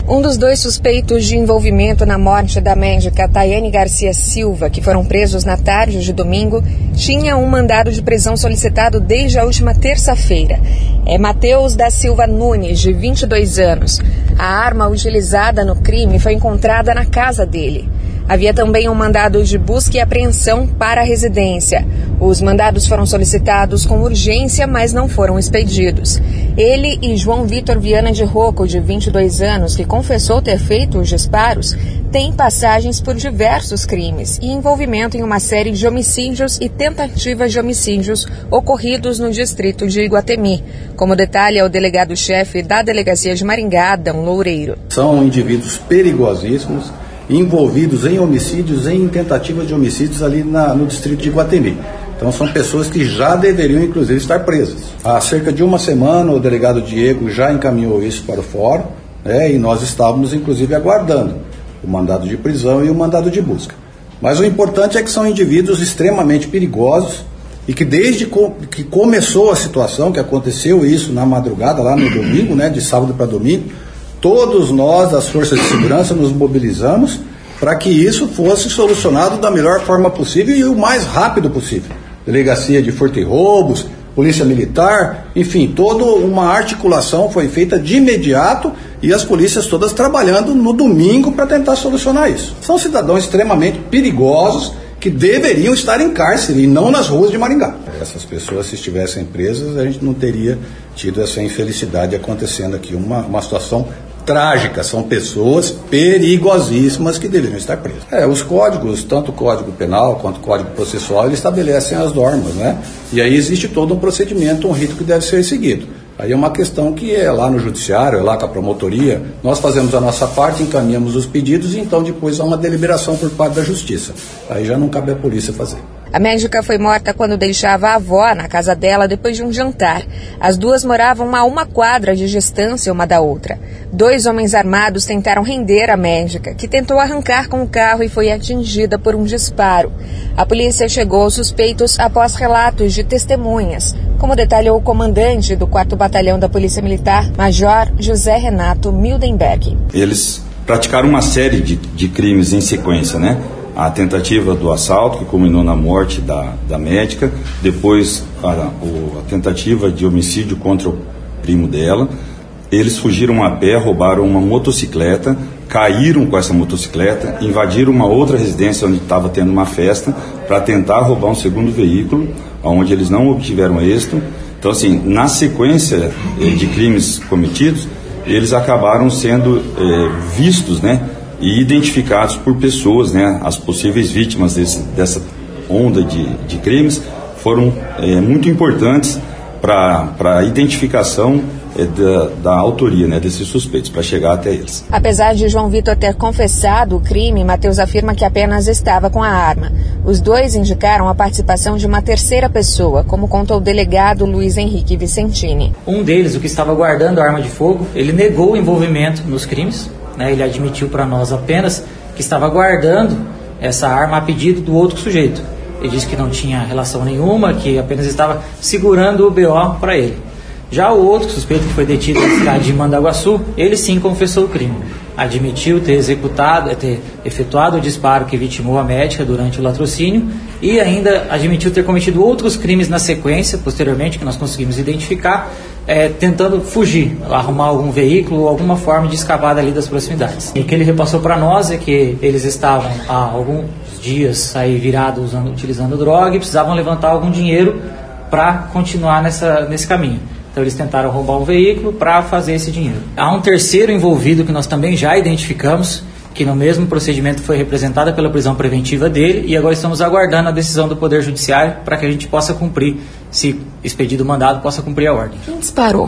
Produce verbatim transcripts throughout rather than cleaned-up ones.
Um dos dois suspeitos de envolvimento na morte da médica Tayane Garcia Silva, que foram presos na tarde de domingo, tinha um mandado de prisão solicitado desde a última terça-feira. É Matheus da Silva Nunes, de vinte e dois anos. A arma utilizada no crime foi encontrada na casa dele. Havia também um mandado de busca e apreensão para a residência. Os mandados foram solicitados com urgência, mas não foram expedidos. Ele e João Vitor Viana de Rocco, de vinte e dois anos, que confessou ter feito os disparos, têm passagens por diversos crimes e envolvimento em uma série de homicídios e tentativas de homicídios ocorridos no distrito de Iguatemi, como detalha o delegado-chefe da Delegacia de Maringá, Adão Loureiro. São indivíduos perigosíssimos, envolvidos em homicídios, em tentativas de homicídios ali na, no distrito de Iguatemi. Então são pessoas que já deveriam, inclusive, estar presas. Há cerca de uma semana o delegado Diego já encaminhou isso para o fórum, né, e nós estávamos, inclusive, aguardando o mandado de prisão e o mandado de busca. Mas o importante é que são indivíduos extremamente perigosos e que desde co- que começou a situação, que aconteceu isso na madrugada, lá no domingo, né, de sábado para domingo, todos nós, das forças de segurança, nos mobilizamos para que isso fosse solucionado da melhor forma possível e o mais rápido possível. Delegacia de Furto e Roubos, Polícia Militar, enfim, toda uma articulação foi feita de imediato e as polícias todas trabalhando no domingo para tentar solucionar isso. São cidadãos extremamente perigosos que deveriam estar em cárcere e não nas ruas de Maringá. Essas pessoas, se estivessem presas, a gente não teria tido essa infelicidade acontecendo aqui, uma, uma situação trágica. São pessoas perigosíssimas que deveriam estar presas. É, os códigos, tanto o Código Penal quanto o Código Processual, eles estabelecem as normas, né? E aí existe todo um procedimento, um rito que deve ser seguido. Aí é uma questão que é lá no judiciário, é lá com a promotoria, nós fazemos a nossa parte, encaminhamos os pedidos e então depois há uma deliberação por parte da justiça. Aí já não cabe à polícia fazer. A médica foi morta quando deixava a avó na casa dela depois de um jantar. As duas moravam a uma quadra de distância uma da outra. Dois homens armados tentaram render a médica, que tentou arrancar com o carro e foi atingida por um disparo. A polícia chegou aos suspeitos após relatos de testemunhas, como detalhou o comandante do quarto Batalhão da Polícia Militar, Major José Renato Mildenberg. Eles praticaram uma série de, de crimes em sequência, né? A tentativa do assalto, que culminou na morte da, da médica, depois a, o, a tentativa de homicídio contra o primo dela. Eles fugiram a pé, roubaram uma motocicleta, caíram com essa motocicleta, invadiram uma outra residência onde estava tendo uma festa para tentar roubar um segundo veículo, onde eles não obtiveram êxito. Então, assim, na sequência de crimes cometidos, eles acabaram sendo é, vistos, né, e identificados por pessoas, né, as possíveis vítimas desse, dessa onda de, de crimes foram é, muito importantes para a identificação é, da, da autoria, né, desses suspeitos, para chegar até eles. Apesar de João Vitor ter confessado o crime, Matheus afirma que apenas estava com a arma. Os dois indicaram a participação de uma terceira pessoa, como contou o delegado Luiz Henrique Vicentini. Um deles, o que estava guardando a arma de fogo, ele negou o envolvimento nos crimes. Né, ele admitiu para nós apenas que estava guardando essa arma a pedido do outro sujeito. Ele disse que não tinha relação nenhuma, que apenas estava segurando o B O para ele. Já o outro suspeito, que foi detido na cidade de Mandaguaçu, ele sim confessou o crime. Admitiu ter executado, ter efetuado o disparo que vitimou a médica durante o latrocínio e ainda admitiu ter cometido outros crimes na sequência, posteriormente, que nós conseguimos identificar, é, tentando fugir, arrumar algum veículo ou alguma forma de escapar dali das proximidades. E o que ele repassou para nós é que eles estavam há alguns dias aí virados usando, utilizando droga e precisavam levantar algum dinheiro para continuar nessa, nesse caminho. Então eles tentaram roubar um veículo para fazer esse dinheiro. Há um terceiro envolvido que nós também já identificamos, que no mesmo procedimento foi representada pela prisão preventiva dele e agora estamos aguardando a decisão do Poder Judiciário para que a gente possa cumprir, se expedido o mandado, possa cumprir a ordem. Quem disparou?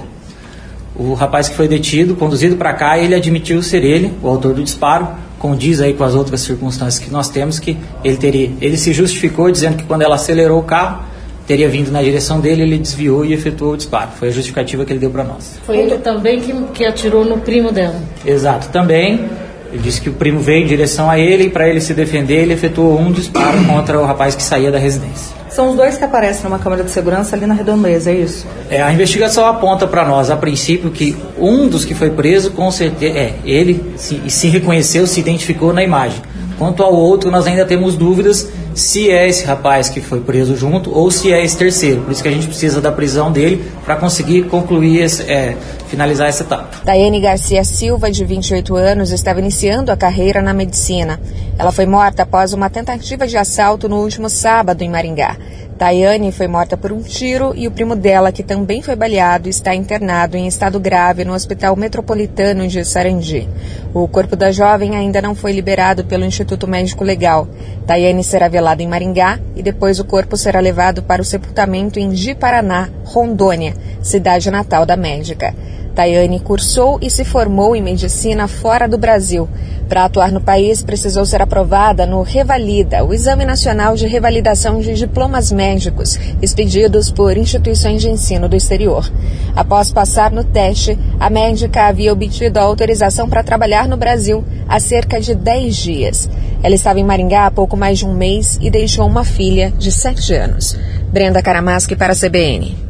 O rapaz que foi detido, conduzido para cá, ele admitiu ser ele, o autor do disparo, condiz aí com as outras circunstâncias que nós temos, que ele teria, ele se justificou dizendo que quando ela acelerou o carro, teria vindo na direção dele, ele desviou e efetuou o disparo. Foi a justificativa que ele deu para nós. Foi ele também que, que atirou no primo dela? Exato, também. Ele disse que o primo veio em direção a ele e para ele se defender ele efetuou um disparo contra o rapaz que saía da residência. São os dois que aparecem numa câmera de segurança ali na redondeza, é isso? É, a investigação aponta para nós, a princípio, que um dos que foi preso, com certeza, é, ele se, se reconheceu, se identificou na imagem. Quanto ao outro, nós ainda temos dúvidas se é esse rapaz que foi preso junto ou se é esse terceiro. Por isso que a gente precisa da prisão dele para conseguir concluir, esse, é, finalizar essa etapa. Tayane Garcia Silva, de vinte e oito anos, estava iniciando a carreira na medicina. Ela foi morta após uma tentativa de assalto no último sábado em Maringá. Tayane foi morta por um tiro e o primo dela, que também foi baleado, está internado em estado grave no Hospital Metropolitano de Sarandi. O corpo da jovem ainda não foi liberado pelo Instituto Médico Legal. Tayane será velada em Maringá e depois o corpo será levado para o sepultamento em Ji-Paraná, Rondônia, cidade natal da médica. Tayane cursou e se formou em medicina fora do Brasil. Para atuar no país, precisou ser aprovada no Revalida, o Exame Nacional de Revalidação de Diplomas Médicos, expedidos por instituições de ensino do exterior. Após passar no teste, a médica havia obtido a autorização para trabalhar no Brasil há cerca de dez dias. Ela estava em Maringá há pouco mais de um mês e deixou uma filha de sete anos. Brenda Karamaschi para a C B N.